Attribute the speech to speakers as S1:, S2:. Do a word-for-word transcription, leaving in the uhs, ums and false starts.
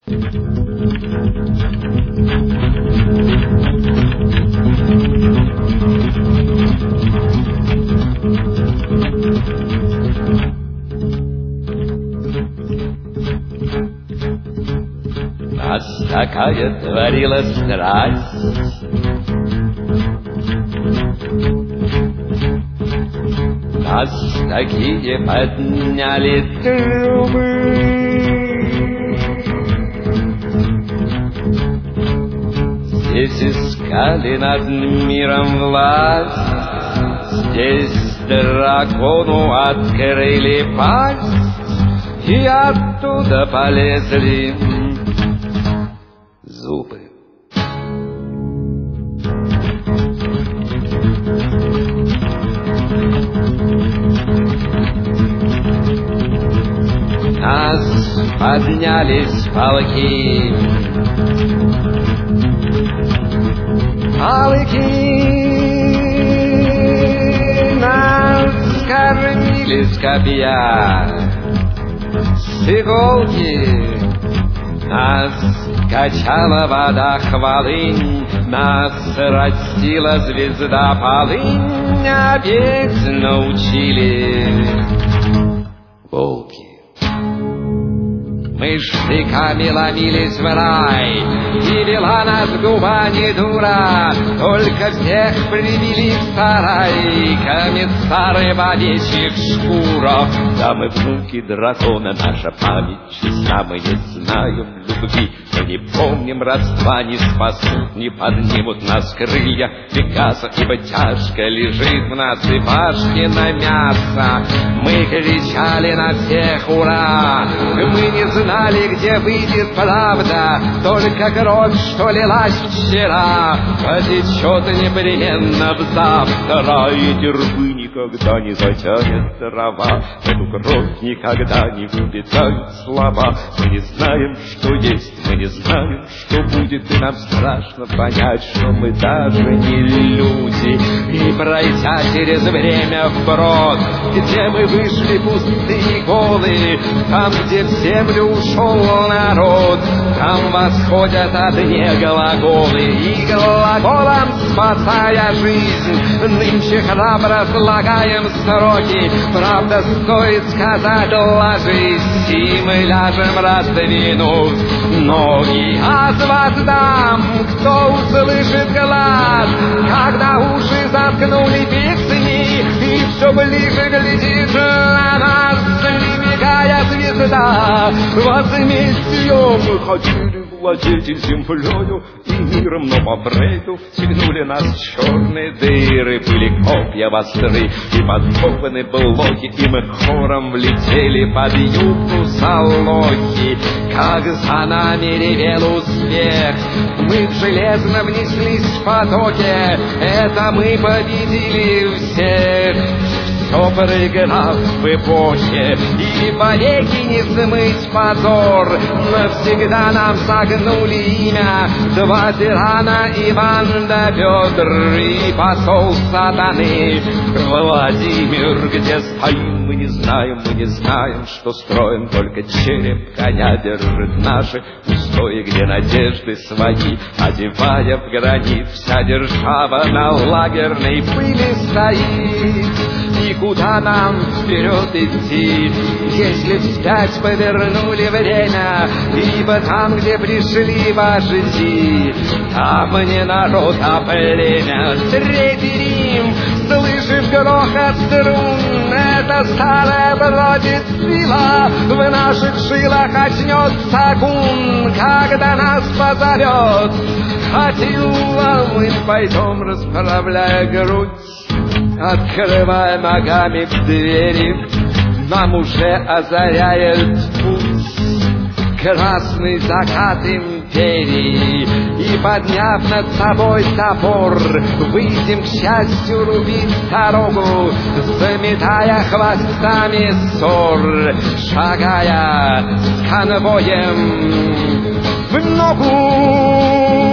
S1: Нас такая творила страсть, нас такие подняли трубы. Здесь искали над миром власть, здесь дракону открыли пасть, и оттуда полезли зубы. Нас поднялись полки, полки, нас кормили с копья, с иголки, нас качала вода хвалынь, нас растила звезда полынь, а петь научили волки. Мы штыками ломились в рай, и вела нас губа не дура, только всех привели в сарай комиссары в овечьих шкурах. Да мы внуки дракона, наша память чиста, мы не знаем любви, мы не помним родства, не спасут, не поднимут нас крылья Пегаса, ибо тяжко лежит в нас и Пашкино мясо. Мы кричали на всех ура, мы не знали, где выйдет правда, только кровь, что лилась вчера, потечет непременно в завтра, и терпы никогда не затянет трава, эту кровь никогда не впитают слова. Мы не знаем, что есть, мы не знаем, что будет, и нам страшно понять, что мы даже не люди. И пройдя через время вброд, где мы вышли пустые и голые, там, где в землю ушел народ, там восходят одни глаголы, и глаголом спасая жизнь, нынче храбро слагаем строки. Правда, стоит сказать, ложись, и мы ляжем, раздвинув ноги. А с вас дам, кто услышит глаз, когда уши заткнули песни, и все ближе глядит на нас, мигая звезда. Возмездием мы хотели владеть землею и миром, но по бреду втянули нас черные дыры, были копья востры и подкованы блоки, и мы хором влетели под юбку залоги. Как за нами ревел успех, мы в железно внеслись в потоке, это мы победили всех. Все проиграв в эпохе, и вовеки не смыть позор. Навсегда нам согнули имя два тирана, Иван да Петр, и посол сатаны Владимир. Где стоим, мы не знаем, мы не знаем, что строим, только череп коня держит наши устои, где надежды свои, одевая в гранит, вся держава на лагерной пыли стоит. И куда нам вперед идти, если вспять повернули время? Ибо там, где пришли вожди, там не народ, а племя. Третий Рим, слышишь грохот струн, это старая бродит сила, в наших жилах очнется гун, когда нас позовет. Атилла, мы пойдем, расправляя грудь, открывая ногами двери, нам уже озаряет путь красный закат империи. И, подняв над собой топор, выйдем к счастью рубить дорогу, заметая хвостами ссор, шагая с конвоем в ногу.